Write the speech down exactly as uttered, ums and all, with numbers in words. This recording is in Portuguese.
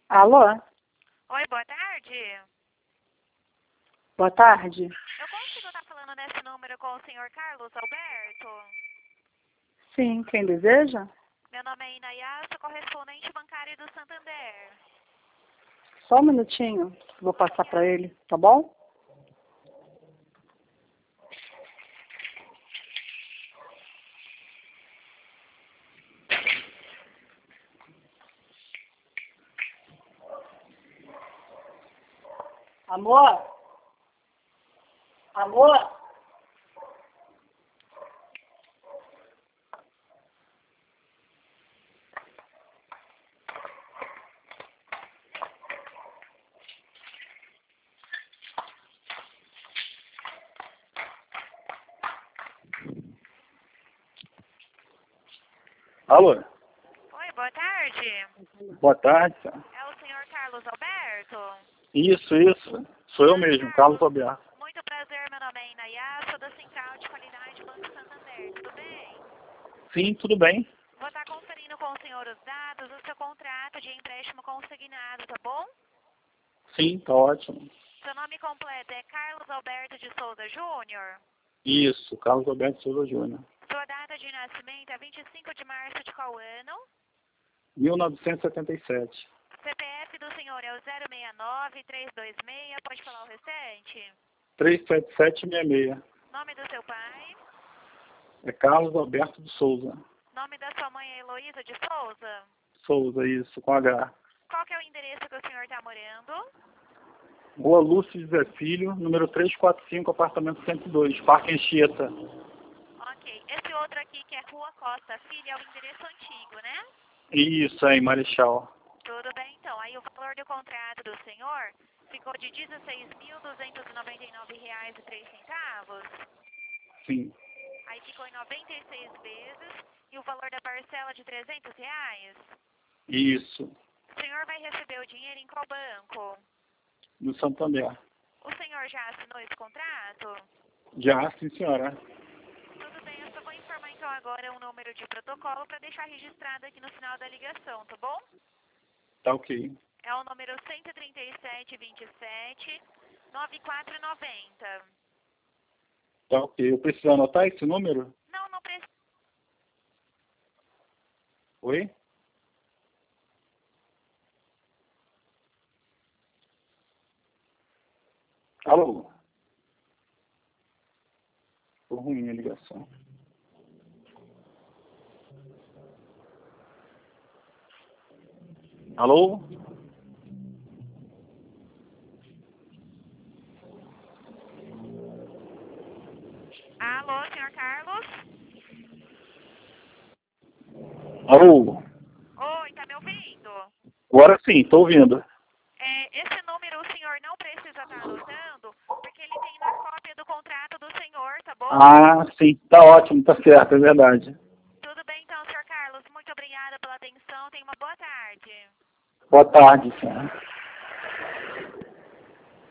Alô? Oi, boa tarde. Boa tarde. Eu consigo estar falando nesse número com o senhor Carlos Alberto? Sim, quem deseja? Meu nome é Inayá, sou correspondente bancário do Santander. Só um minutinho, vou passar para ele, tá bom? Amor? Amor? Alô? Oi, boa tarde. Boa tarde. É o senhor Carlos Alberto? Isso, isso. Sou eu mesmo, Carlos Alberto. Muito prazer, meu nome é Inayá, sou da Central de Qualidade Banco Santander, tudo bem? Sim, tudo bem. Vou estar conferindo com o senhor os dados do seu contrato de empréstimo consignado, tá bom? Sim, tá ótimo. Seu nome completo é Carlos Alberto de Souza Júnior? Isso, Carlos Alberto Souza Júnior. Sua data de nascimento é vinte e cinco de março de qual ano? mil novecentos e setenta e sete. C P F do senhor é o zero seis nove, três dois seis, pode falar o restante? três sete sete seis seis. Nome do seu pai? É Carlos Alberto de Souza. Nome da sua mãe é Heloísa de Souza? Souza, isso, com H. Qual que é o endereço que o senhor está morando? Rua Lúcio José Filho, número trezentos e quarenta e cinco, apartamento cento e dois, Parque Anchieta. Ok. Esse outro aqui, que é Rua Costa Filho, é o endereço antigo, né? Isso, aí, Marechal. Tudo bem, então. Aí o valor do contrato do senhor ficou de dezesseis mil duzentos e noventa e nove reais e três centavos. Sim. Aí ficou em noventa e seis vezes e o valor da parcela de trezentos reais. Isso, O senhor vai receber o dinheiro em qual banco? no Santander. O senhor já assinou esse contrato? Já, sim, senhora. Tudo bem, eu só vou informar então agora um número de protocolo para deixar registrado aqui no final da ligação, tá bom? Tá ok. É o número cento e trinta e sete, vinte e sete, noventa e quatro noventa. Tá ok. Eu preciso anotar esse número? Não, não precisa. Oi? Alô? Ficou ruim a ligação. Alô? Alô, senhor Carlos? Alô? Oi, tá me ouvindo? Agora sim, tô ouvindo. É, esse número o senhor não precisa estar anotando, porque ele tem na cópia do contrato do senhor, tá bom? Ah, sim, tá ótimo, tá certo, é verdade. Tudo bem então, senhor Carlos. Muito obrigada pela atenção. Tenha uma boa tarde. Boa tarde, senhora.